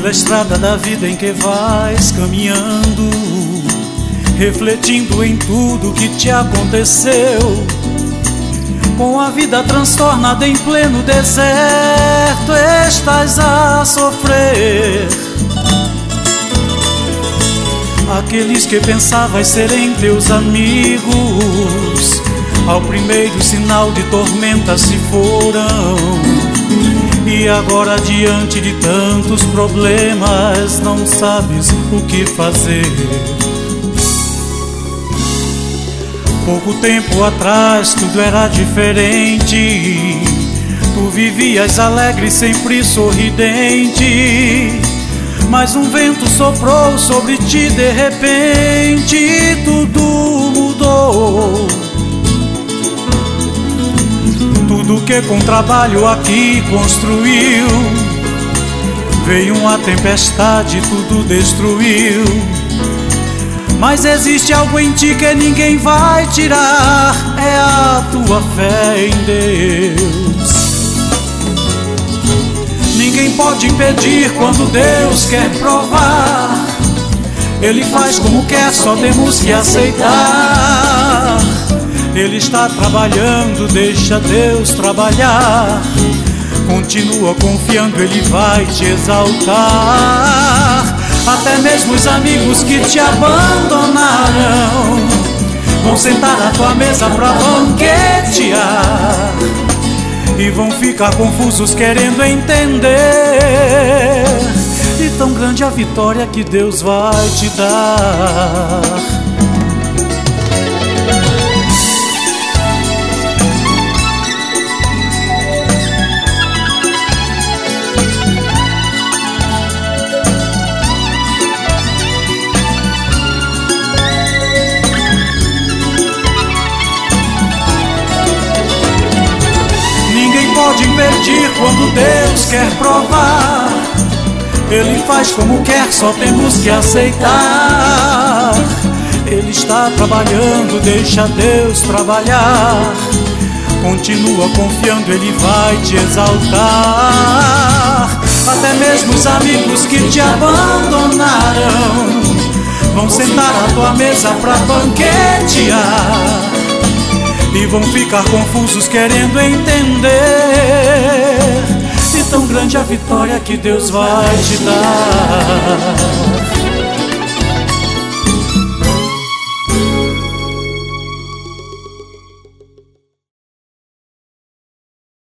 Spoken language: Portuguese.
pela estrada da vida em que vais caminhando, refletindo em tudo que te aconteceu. Com a vida transtornada em pleno deserto, estás a sofrer. Aqueles que pensavas serem teus amigos, ao primeiro sinal de tormenta se foram. E agora, diante de tantos problemas, não sabes o que fazer. Pouco tempo atrás tudo era diferente. Tu vivias alegre, sempre sorridente. Mas um vento soprou sobre ti de repente e tudo mudou. Tudo que com trabalho aqui construiu, veio uma tempestade, tudo destruiu. Mas existe algo em ti que ninguém vai tirar, é a tua fé em Deus. Ninguém pode impedir quando Deus quer provar. Ele faz como quer, só temos que aceitar. Ele está trabalhando, deixa Deus trabalhar. Continua confiando, Ele vai te exaltar. Até mesmo os amigos que te abandonaram vão sentar à tua mesa pra banquetear. E vão ficar confusos querendo entender. E tão grande a vitória que Deus vai te dar. Pode impedir quando Deus quer provar. Ele faz como quer, só temos que aceitar. Ele está trabalhando, deixa Deus trabalhar. Continua confiando, Ele vai te exaltar. Até mesmo os amigos que te abandonaram vão sentar à tua mesa pra banquetear. E vão ficar confusos querendo entender. E tão grande a vitória que Deus vai te dar.